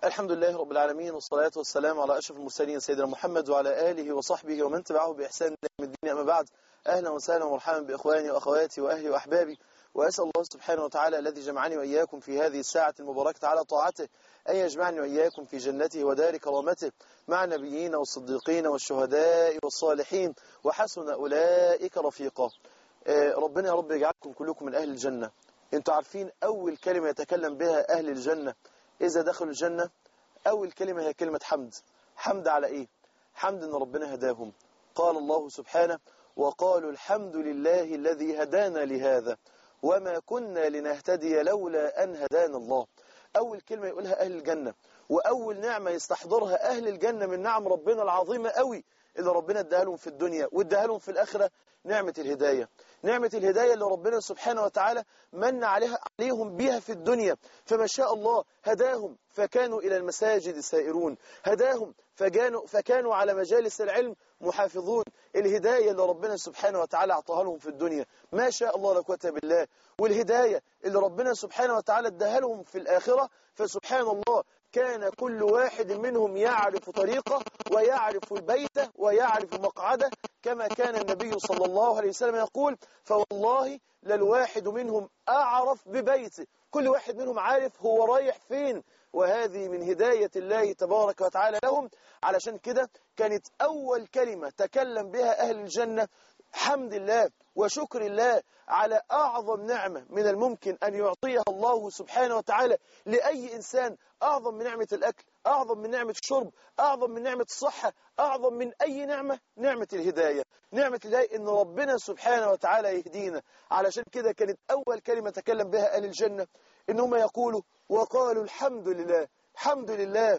الحمد لله رب العالمين، والصلاة والسلام على أشرف المرسلين سيدنا محمد وعلى آله وصحبه ومن تبعه بإحسان إلى يوم الدين. أما بعد، أهلا وسهلا ومرحبا بإخواني وأخواتي وأهلي وأحبابي، وأسأل الله سبحانه وتعالى الذي جمعني وإياكم في هذه الساعة المباركة على طاعته أن يجمعني وإياكم في جنته ودار كرامته مع النبيين والصديقين والشهداء والصالحين وحسن أولئك رفيقا. ربنا يا رب يجعلكم كلكم من أهل الجنة. انتوا عارفين أول كلمة يتكلم بها أهل الجنة إذا دخلوا الجنة؟ أول كلمة هي كلمة حمد. حمد على إيه؟ حمد إن ربنا هداهم. قال الله سبحانه: وقالوا الحمد لله الذي هدانا لهذا وما كنا لنهتدي لولا أن هدانا الله. أول كلمة يقولها أهل الجنة، وأول نعمة يستحضرها أهل الجنة من نعم ربنا العظيمة قوي اللي ربنا اداها لهم في الدنيا واداها لهم في الآخرة، نعمة الهداية. نعمة الهداية اللي ربنا سبحانه وتعالى من عليهم بها في الدنيا، فما شاء الله هداهم فكانوا إلى المساجد سائرون، هداهم فكانوا على مجالس العلم محافظون. الهداية اللي ربنا سبحانه وتعالى أعطاها لهم في الدنيا، ما شاء الله لا قوة بالله. والهداية اللي ربنا سبحانه وتعالى اداها لهم في الآخرة، فسبحان الله كان كل واحد منهم يعرف طريقه ويعرف البيت ويعرف مقعده، كما كان النبي صلى الله عليه وسلم يقول: فوالله للواحد منهم أعرف ببيته. كل واحد منهم عارف هو رايح فين، وهذه من هداية الله تبارك وتعالى لهم. علشان كده كانت أول كلمة تكلم بها أهل الجنة حمد الله وشكر الله على أعظم نعمة من الممكن أن يعطيها الله سبحانه وتعالى لأي إنسان. أعظم من نعمة الأكل، أعظم من نعمة الشرب، أعظم من نعمة الصحة، أعظم من أي نعمة، نعمة الهداية. نعمة الهداية إن ربنا سبحانه وتعالى يهدينا. علشان كده كانت أول كلمة تكلم بها أهل الجنة إنهم يقولوا: وقالوا الحمد لله، الحمد لله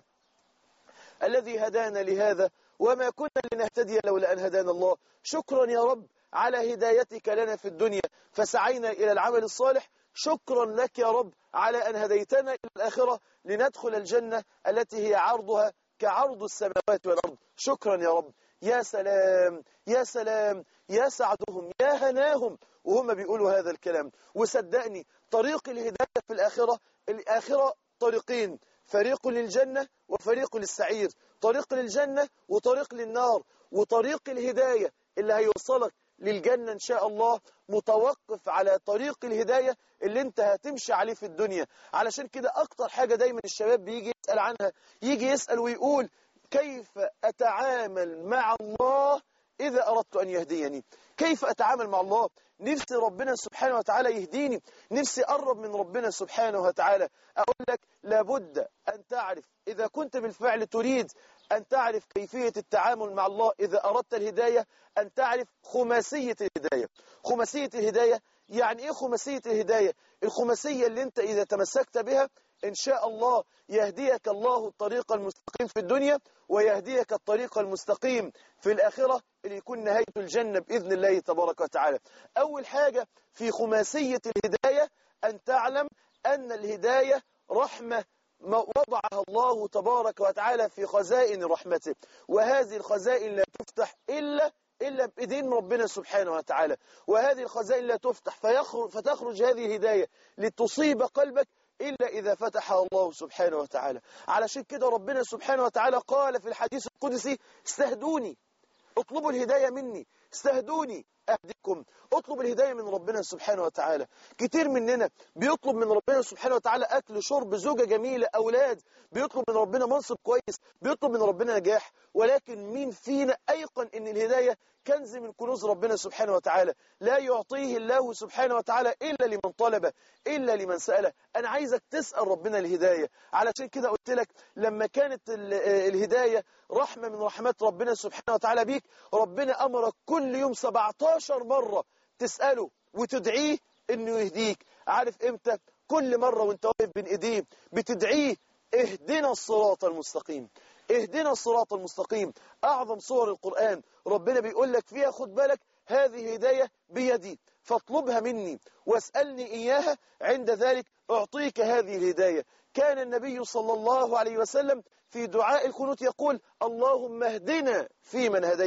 الذي هدانا لهذا وما كنا لنهتدي لولا أن هدانا الله. شكرا يا رب على هدايتك لنا في الدنيا فسعينا إلى العمل الصالح. شكرا لك يا رب على أن هديتنا إلى الآخرة لندخل الجنة التي هي عرضها كعرض السماوات والأرض. شكرا يا رب. يا سلام يا سلام، يا سعدهم، يا هناهم وهم بيقولوا هذا الكلام. وصدقني طريق الهداية في الآخرة طريقين: فريق للجنة وفريق للسعير. طريق للجنة وطريق للنار. وطريق الهداية اللي هيوصلك للجنة إن شاء الله متوقف على طريق الهداية اللي انت هتمشي عليه في الدنيا. علشان كده أكتر حاجة دايما الشباب بيجي يسأل عنها، يجي يسأل ويقول: كيف أتعامل مع الله إذا أردت أن يهديني؟ كيف أتعامل مع الله؟ نفسي ربنا سبحانه وتعالى يهديني، نفسي أقرب من ربنا سبحانه وتعالى. أقول لك لابد أن تعرف إذا كنت بالفعل تريد أن تعرف كيفية التعامل مع الله إذا أردت الهداية، أن تعرف خماسية الهداية. خماسية الهداية يعني إيه خماسية الهداية؟ الخماسية اللي أنت إذا تمسكت بها إن شاء الله يهديك الله الطريق المستقيم في الدنيا ويهديك الطريق المستقيم في الآخرة اللي يكون نهاية الجنة بإذن الله تبارك وتعالى. أول حاجة في خماسية الهداية أن تعلم أن الهداية رحمة وضعها الله تبارك وتعالى في خزائن رحمته، وهذه الخزائن لا تفتح إلا بإذن ربنا سبحانه وتعالى. وهذه الخزائن لا تفتح فتخرج هذه الهداية لتصيب قلبك إلا إذا فتحها الله سبحانه وتعالى. علشان كده ربنا سبحانه وتعالى قال في الحديث القدسي: استهدوني، اطلبوا الهداية مني، استهدوني أهدكم. اطلب الهداية من ربنا سبحانه وتعالى. كتير مننا بيطلب من ربنا سبحانه وتعالى أكل، شرب، زوجة جميلة، أولاد، بيطلب من ربنا منصب كويس، بيطلب من ربنا نجاح. ولكن مين فينا أيقن أن الهداية كنز من كنوز ربنا سبحانه وتعالى لا يعطيه الله سبحانه وتعالى إلا لمن طلبه، إلا لمن سأله. أنا عايزك تسأل ربنا الهداية. علشان كده قلت لك لما كانت الهداية رحمة من رحمات ربنا سبحانه وتعالى بيك، ربنا أمرك كل يوم 17 مرة تسأله وتدعيه إنه يهديك. عارف إمتى؟ كل مرة وانت واقف بين إيديه بتدعيه: اهدنا الصراط المستقيم، اهدنا الصراط المستقيم. أعظم صور القرآن ربنا بيقول لك فيها: خد بالك هذه هداية بيدي فاطلبها مني واسألني إياها، عند ذلك أعطيك هذه الهداية. كان النبي صلى الله عليه وسلم في دعاء القنوت يقول: اللهم اهدنا فيمن هديت.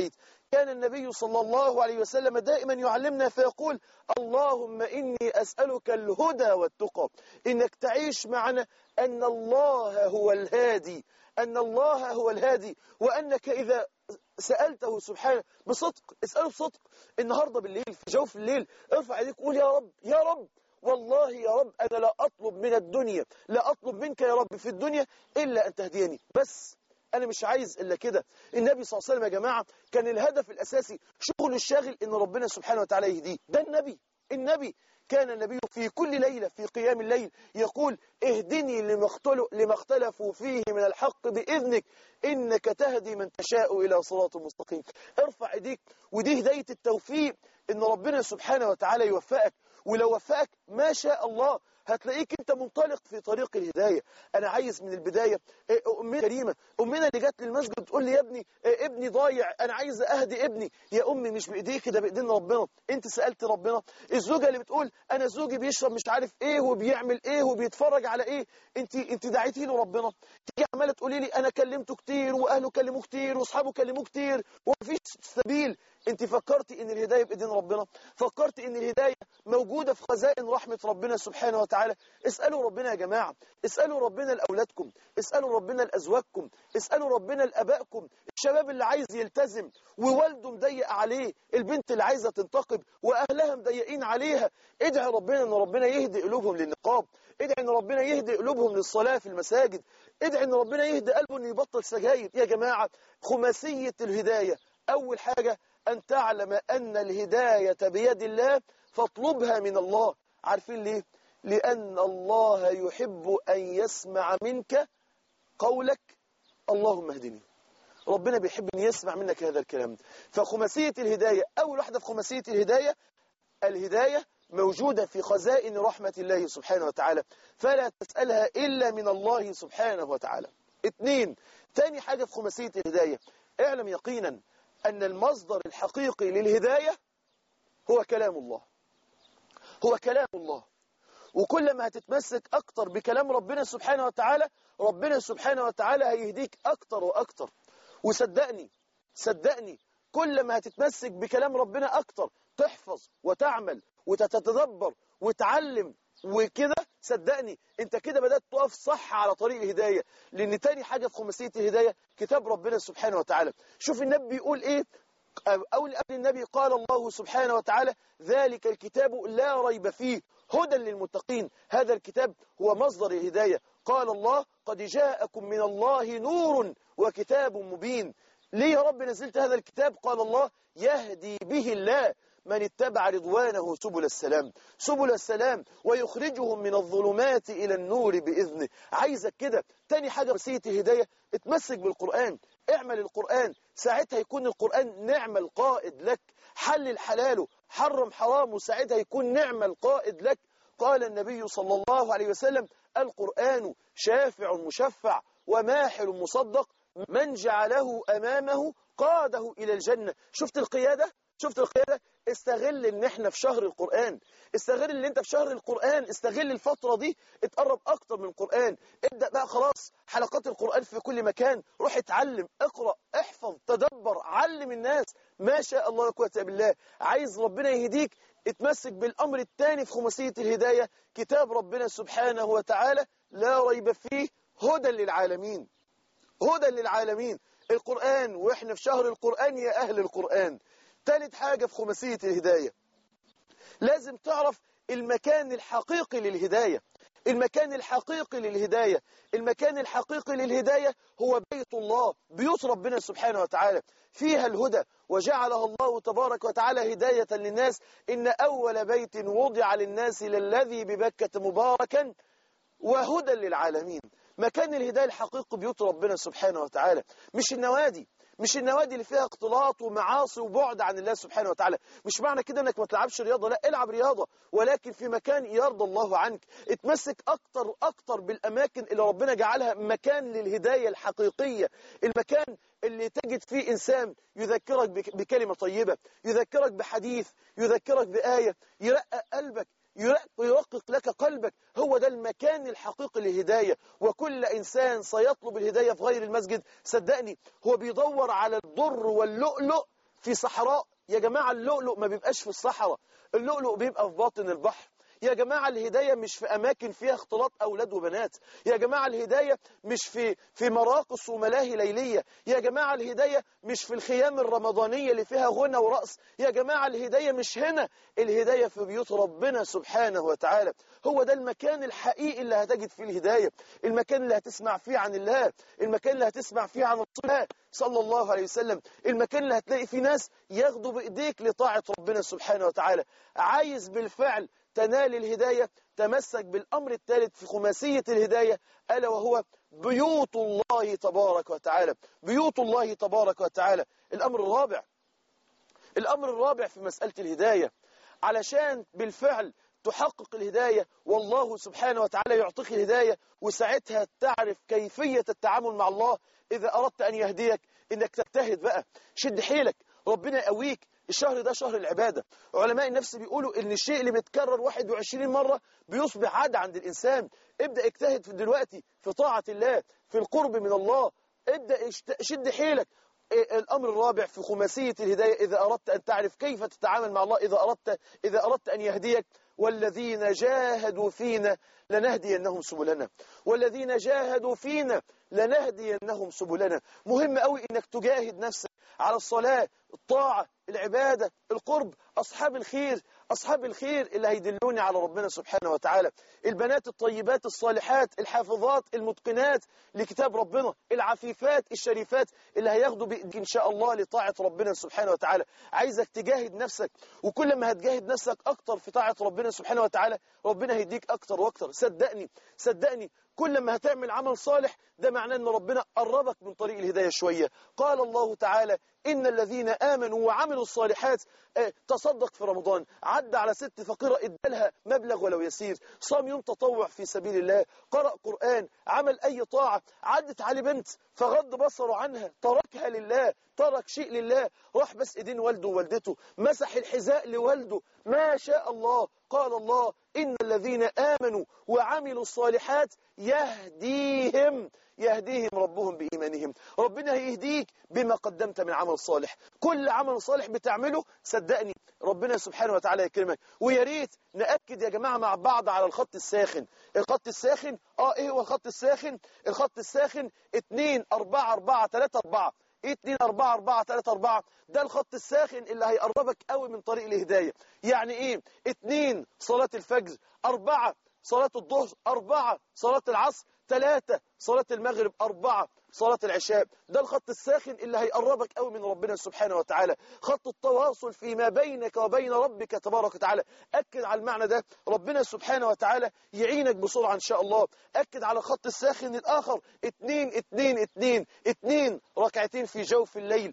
كان النبي صلى الله عليه وسلم دائما يعلمنا فيقول اللهم إني أسألك الهدى والتقى. إنك تعيش معنا أن الله هو الهادي، أن الله هو الهادي، وأنك إذا سألته سبحانه بصدق، اسأله بصدق. النهاردة بالليل في جوف الليل ارفع يديك قول يا رب، يا رب والله يا رب أنا لا أطلب من الدنيا، لا أطلب منك يا رب في الدنيا إلا أن تهديني، بس أنا مش عايز إلا كده. النبي صلى الله عليه وسلم يا جماعة كان الهدف الأساسي شغله الشاغل إن ربنا سبحانه وتعالى يهديه. ده النبي كان النبي في كل ليلة في قيام الليل يقول اهدني لما اختلفوا فيه من الحق بإذنك إنك تهدي من تشاء إلى صراط مستقيم. ارفع ايديك، ودي هداية التوفيق إن ربنا سبحانه وتعالى يوفقك، ولو وفقك ما شاء الله هتلاقيك انت منطلق في طريق الهداية. انا عايز من البداية امنا كريمة، امنا اللي جت للمسجد تقول لي يا ابني ابني ضايع، انا عايز اهدي ابني. يا امي مش بايديك، ده بايدين ربنا. انت سألت ربنا. الزوجة اللي بتقول انا زوجي بيشرب مش عارف ايه وبيعمل ايه وبيتفرج على ايه، انت دعيتي له ربنا. تيجي عماله تقولي لي انا كلمته كتير واهله كلموه كتير واصحابه كلموه كتير ومفيش سبيل. انت فكرتي ان الهداية بايدين ربنا؟ فكرتي ان الهداية موجودة في خزائن رحمة ربنا سبحانه وتعالى؟ اسألوا ربنا يا جماعة، اسألوا ربنا لأولادكم، اسألوا ربنا لأزواجكم، اسألوا ربنا لأبائكم. الشباب اللي عايز يلتزم ووالده مضيق عليه، البنت اللي عايزة تنتقب وأهلها مضيقين عليها، ادعي ربنا ان ربنا يهدي قلوبهم للنقاب، ادعي ان ربنا يهدي قلوبهم للصلاة في المساجد، ادعي ان ربنا يهدي قلبه انه يبطل سجاير. يا جماعة خماسية الهداية، أول حاجة أن تعلم أن الهداية بيد الله فاطلبها من الله. عارفين ليه؟ لأن الله يحب أن يسمع منك قولك اللهم اهدني. ربنا بيحب أن يسمع منك هذا الكلام. فخماسية الهداية، أول واحدة في خماسية الهداية موجودة في خزائن رحمة الله سبحانه وتعالى، فلا تسألها إلا من الله سبحانه وتعالى. 2، تاني حاجة في خماسية الهداية، اعلم يقينا أن المصدر الحقيقي للهداية هو كلام الله، هو كلام الله. وكل ما هتتمسك أكتر بكلام ربنا سبحانه وتعالى، ربنا سبحانه وتعالى هيهديك أكتر وأكتر. صدقني كل ما هتتمسك بكلام ربنا أكتر، تحفظ وتعمل وتتدبر وتعلم وكده، صدقني انت كده بدأت تقف صح على طريق الهداية. لأن تاني حاجة في خماسية الهداية كتاب ربنا سبحانه وتعالى. شوف النبي بيقول ايه، قبل النبي قال الله سبحانه وتعالى ذلك الكتاب لا ريب فيه هدى للمتقين. هذا الكتاب هو مصدر الهداية. قال الله قد جاءكم من الله نور وكتاب مبين. ليه يا رب نزلت هذا الكتاب؟ قال الله يهدي به الله من اتبع رضوانه سبل السلام ويخرجهم من الظلمات إلى النور بإذنه. عايزك كده. تاني حاجة وسيلة الهداية، اتمسك بالقرآن، اعمل القرآن، ساعتها يكون القرآن نعم القائد لك. حلل حلاله، حرم حرامه، ساعتها يكون نعم القائد لك. قال النبي صلى الله عليه وسلم القرآن شافع مشفع وماحل مصدق من جعله أمامه قاده إلى الجنة. شفت القيادة؟ استغل ان احنا في شهر القرآن، استغل ان انت في شهر القرآن، استغل الفترة دي اتقرب اكتر من القرآن. ابدأ بقى خلاص حلقات القرآن في كل مكان، روح اتعلم، اقرأ، احفظ، تدبر، علم الناس. ما شاء الله لا قوة الا بالله. عايز ربنا يهديك، اتمسك بالامر الثاني في خماسية الهداية، كتاب ربنا سبحانه وتعالى لا ريب فيه هدى للعالمين. القرآن، واحنا في شهر القرآن يا اهل القرآن. ثالث حاجة في خماسية الهداية، لازم تعرف المكان الحقيقي للهداية. المكان الحقيقي للهداية هو بيت الله، بيوت ربنا سبحانه وتعالى، فيها الهدى وجعلها الله تبارك وتعالى هداية للناس. إن أول بيت وضع للناس للذي ببكة مباركا وهدى للعالمين. مكان الهداية الحقيقي بيوت ربنا سبحانه وتعالى، مش النوادي اللي فيها اختلاط ومعاصي وبعد عن الله سبحانه وتعالى. مش معنى كده انك ما تلعبش رياضة، لا، العب رياضة، ولكن في مكان يرضى الله عنك. اتمسك اكتر بالاماكن اللي ربنا جعلها مكان للهداية الحقيقية. المكان اللي تجد فيه انسان يذكرك بكلمة طيبة، يذكرك بحديث، يذكرك بآية، يرقق قلبك، يرقق لك قلبك. هو ده المكان الحقيقي للهداية. وكل إنسان سيطلب الهداية في غير المسجد، صدقني هو بيدور على الضر واللؤلؤ في صحراء. يا جماعة اللؤلؤ ما بيبقاش في الصحراء، اللؤلؤ بيبقى في باطن البحر. يا جماعة الهداية مش في أماكن فيها اختلاط أولاد وبنات. يا جماعة الهداية مش في مراقص وملاهي ليلية. يا جماعة الهداية مش في الخيام الرمضانية اللي فيها غنى ورقص. يا جماعة الهداية مش هنا، الهداية في بيوت ربنا سبحانه وتعالى. هو ده المكان الحقيقي اللي هتجد فيه الهداية، المكان اللي هتسمع فيه عن الله، المكان اللي هتسمع فيه عن رسول الله صلى الله عليه وسلم، المكان اللي هتلاقي فيه ناس ياخدوا بإيديك لطاعة ربنا سبحانه وتعالى. عايز بالفعل تنال الهداية، تمسك بالأمر الثالث في خماسية الهداية، ألا وهو بيوت الله تبارك وتعالى. بيوت الله تبارك وتعالى. الأمر الرابع في مسألة الهداية، علشان بالفعل تحقق الهداية والله سبحانه وتعالى يعطيك الهداية، وساعتها تعرف كيفية التعامل مع الله. إذا أردت أن يهديك إنك تجتهد بقى، شد حيلك، ربنا يقويك. الشهر ده شهر العبادة. علماء النفس بيقولوا إن الشيء اللي بيتكرر 21 مرة بيصبح عادة عند الإنسان. ابدأ اجتهد في دلوقتي في طاعة الله، في القرب من الله. ابدأ شد حيلك. الأمر الرابع في خماسية الهداية، إذا أردت أن تعرف كيف تتعامل مع الله، إذا أردت أن يهديك: والذين جاهدوا فينا لنهدينهم سبلنا. والذين جاهدوا فينا لنهدينهم سبلنا. مهم قوي إنك تجاهد نفسك على الصلاة، الطاعة، العبادة، القرب. أصحاب الخير اللي هيدلوني على ربنا سبحانه وتعالى، البنات الطيبات الصالحات الحافظات المتقنات لكتاب ربنا، العفيفات الشريفات اللي هياخدوا بإيدك إن شاء الله لطاعة ربنا سبحانه وتعالى. عايزك تجاهد نفسك، وكل ما هتجاهد نفسك أكتر في طاعة ربنا سبحانه وتعالى ربنا هيديك أكتر وأكتر. صدقني كل ما هتعمل عمل صالح ده معناه أن ربنا قربك من طريق الهداية شوية. قال الله تعالى: إن الذين آمنوا وعملوا الصالحات. تصدق في رمضان، عدى على ست فقيرة ادالها مبلغ ولو يسير، صام يوم تطوع في سبيل الله، قرأ قرآن، عمل أي طاعة. عدت على بنت فغض بصره عنها، تركها لله، ترك شيء لله، راح بس ايدين والده ووالدته، مسح الحذاء لوالده، ما شاء الله. قال الله: إن الذين آمنوا وعملوا الصالحات يهديهم ربهم بإيمانهم. ربنا هيهديك بما قدمت من عمل صالح. كل عمل صالح بتعمله صدقني ربنا سبحانه وتعالى يكرمك. ويا ريت نأكد يا جماعة مع بعض على الخط الساخن. الخط الساخن ايه هو الخط الساخن؟ الخط الساخن 2 4 4 3 4. 2 4 4 3 4 ده الخط الساخن اللي هيقربك قوي من طريق الهداية. يعني ايه؟ 2 صلاة الفجر، 4 صلاة الظهر، 4 صلاة العصر، 3 صلاة المغرب، 4 صلاة العشاء. ده الخط الساخن اللي هيقربك قوي من ربنا سبحانه وتعالى، خط التواصل فيما بينك وبين ربك تبارك وتعالى. أكد على المعنى ده، ربنا سبحانه وتعالى يعينك بسرعة إن شاء الله. أكد على خط الساخن الآخر: 2 2 2 2 ركعتين في جوف الليل،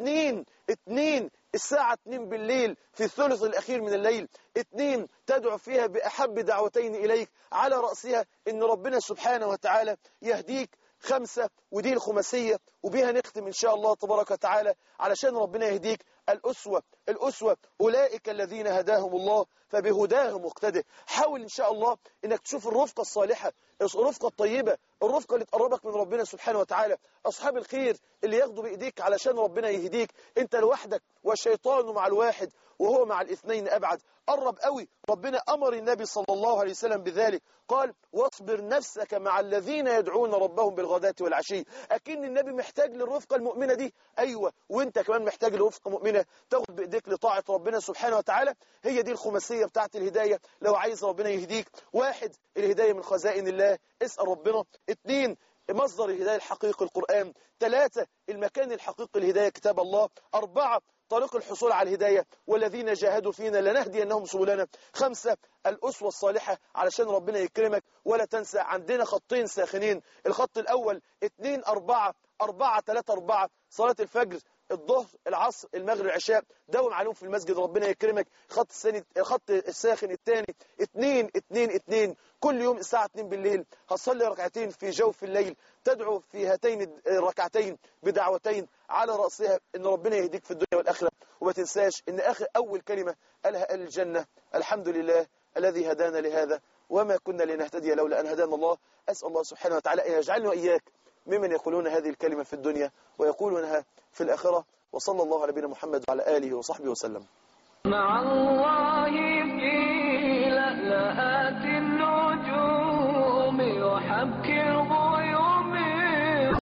2 الساعة 2 بالليل في الثلث الأخير من الليل، 2 تدعو فيها بأحب دعوتين إليك على رأسها إن ربنا سبحانه وتعالى يهديك، 5 ودي الخماسية وبها نختم إن شاء الله تبارك وتعالى علشان ربنا يهديك. الأسوة أولئك الذين هداهم الله فبهداهم مقتدى. حاول إن شاء الله إنك تشوف الرفقة الصالحة، الرفقة الطيبة، الرفقة اللي تقربك من ربنا سبحانه وتعالى، أصحاب الخير اللي ياخدوا بإيديك علشان ربنا يهديك. أنت لوحدك والشيطان مع الواحد وهو مع الاثنين أبعد. قرب قوي. ربنا أمر النبي صلى الله عليه وسلم بذلك، قال: واصبر نفسك مع الذين يدعون ربهم بالغداة والعشي. أكن النبي محتاج للرفقة المؤمنة دي، أيوة، وانت كمان محتاج لرفقة مؤمنة تاخد بإيديك لطاعة ربنا سبحانه وتعالى. هي دي الخماسية بتاعت الهداية لو عايز ربنا يهديك. 1 الهداية من خزائن الله، اسأل ربنا. 2 مصدر الهداية الحقيقي القرآن. 3 المكان الحقيقي الهداية كتاب الله. 4 طريق الحصول على الهداية: والذين جاهدوا فينا لنهدينهم سبلنا. 5 الأسوة الصالحة علشان ربنا يكرمك. ولا تنسى عندنا خطين ساخنين. الخط الأول 2 4 4 3 4 صلاة الفجر، الظهر، العصر، المغرب، العشاء، داوم عليهم في المسجد ربنا يكرمك. الخط الساخن الثاني 2 2 2 كل يوم الساعة 2 بالليل هتصلي ركعتين في جوف الليل، تدعو في هاتين الركعتين بدعوتين على رأسها إن ربنا يهديك في الدنيا والآخرة. وما تنساش إن أول كلمة قالها أهل الجنة: الحمد لله الذي هدانا لهذا وما كنا لنهتدي لولا أن هدانا الله. أسأل الله سبحانه وتعالى أن يجعلنا وإياك ممن يقولون هذه الكلمة في الدنيا ويقولونها في الآخرة. وصلى الله على نبينا محمد وعلى آله وصحبه وسلم. مع الله في لألآت النجوم وحبك